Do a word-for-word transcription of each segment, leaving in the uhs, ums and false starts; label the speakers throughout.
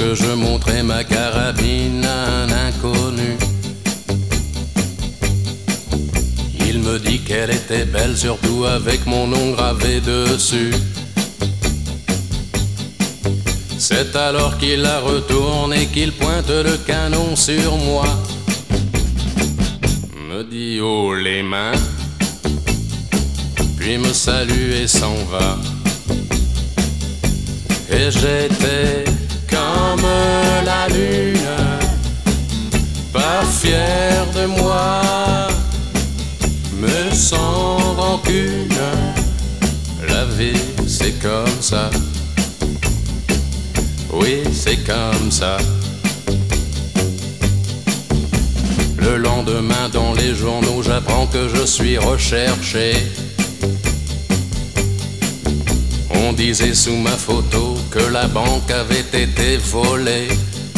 Speaker 1: que je montrais ma carabine à un inconnu. Il me dit qu'elle était belle, surtout avec mon nom gravé dessus. C'est alors qu'il la retourne et qu'il pointe le canon sur moi. Me dit haut les mains, puis me salue et s'en va. Et j'étais comme la lune, pas fier de moi, mais sans rancune. La vie c'est comme ça, oui c'est comme ça. Le lendemain dans les journaux j'apprends que je suis recherché. On disait sous ma photo que la banque avait été volée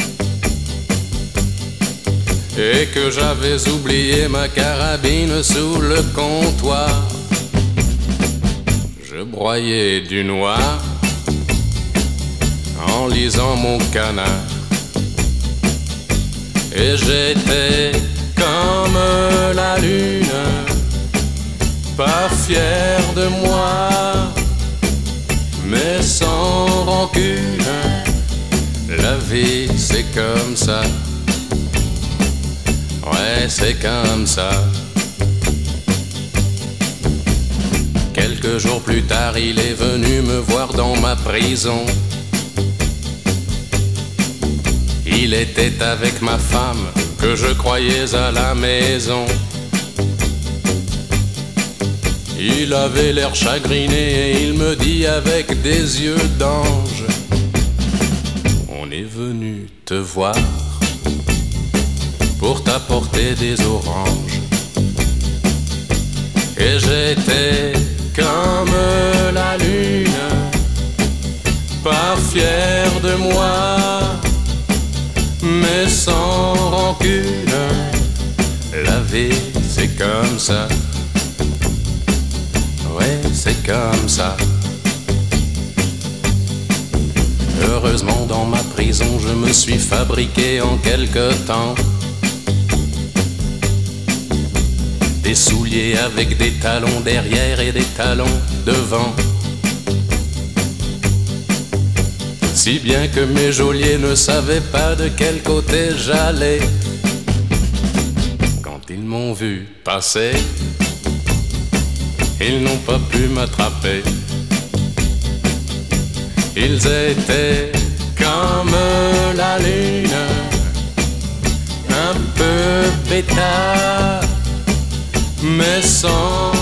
Speaker 1: et que j'avais oublié ma carabine sous le comptoir. Je broyais du noir en lisant mon canard et j'étais comme la lune, pas fier de moi, mais sans rancune. La vie c'est comme ça, ouais c'est comme ça. Quelques jours plus tard il est venu me voir dans ma prison. Il était avec ma femme que je croyais à la maison. Il avait l'air chagriné et il me dit avec des yeux d'ange: on est venu te voir pour t'apporter des oranges. Et j'étais comme la lune, pas fier de moi, mais sans rancune. La vie c'est comme ça, ouais c'est comme ça. Heureusement dans ma prison je me suis fabriqué en quelque temps des souliers avec des talons derrière et des talons devant, si bien que mes geôliers ne savaient pas de quel côté j'allais. Quand ils m'ont vu passer, ils n'ont pas pu m'attraper. Ils étaient comme la lune, un peu bêta, mais sans